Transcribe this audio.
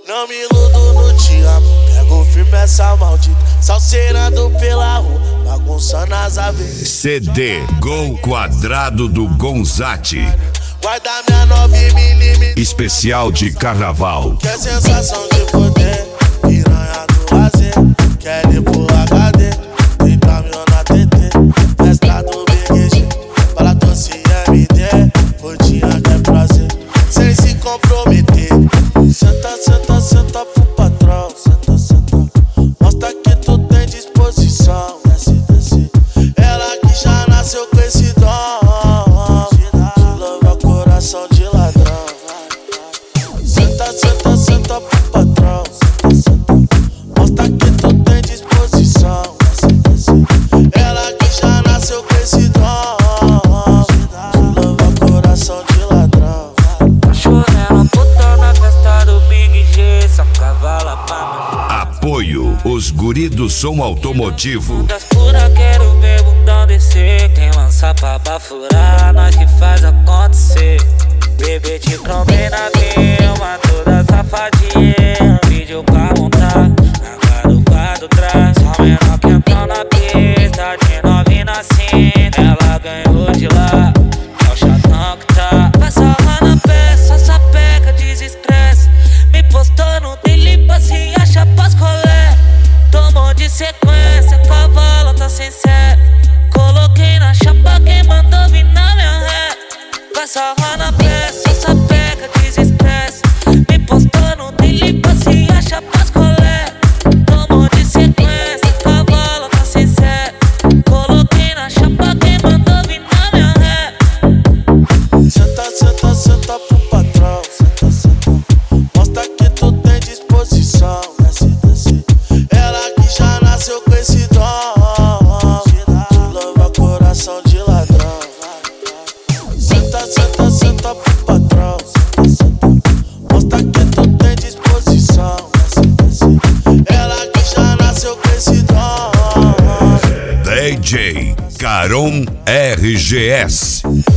Não me iludo no te amo, pego firme essa maldita, salseirando pela rua, bagunçando as avenidas. CD Gol Quadrado do Gonzatti. Guarda minha 9mm, especial de carnaval. que é sensação de poder, piranha do lazer, quer ir pro HD, 30 mil na TT, festa do BQG, bala doce MD, rodinha que é prazer, sem se comprometer. Senta, senta, senta pro patrão, senta, senta, mostra que tu tem disposição, desce, desce, ela que já nasceu com esse dom, de louva coração de ladrão. Senta, senta, senta pro patrão, senta, senta, mostra que tu tem disposição, desce, desce, ela que já nasceu com esse dom, de louva coração de ladrão. Chorando puta na festa do Big G, só cavala pra Apoio os guri do som automotivo. das pura, quero ver bundão descer. Quem lança pra bafurar, nós que faz acontecer. Bebê te trombei na grama, toda safadinha. Vídeo pra montar, agora o quadro traz. Só menor que entrou na pista, de novinha assim. Ela ganhou de lá, é o chatão que tá. Passa lá na peça, sapeca, desestresse. Me postou no delipa, se acha pras colé. Tomou de sequência, cavalo tá sem sé. Coloquei na chapa, quem mandou vir na minha ré. Passa lá na peça, sapeca, desestresse. Me postou no delipa, se acha pras colé. Tomou de sequência, cavalo tá sem sé. Coloquei na chapa, quem mandou vir na minha ré. Senta, senta, senta pro patrão, senta, senta, mostra que tu tem disposição, desce, desce, ela que já nasceu com esse dom, de louva coração de ladrão. Senta, senta, senta pro patrão, senta, senta, mostra que tu tem disposição, desce, desce, ela que já nasceu com esse dom. DJ Caron RGS.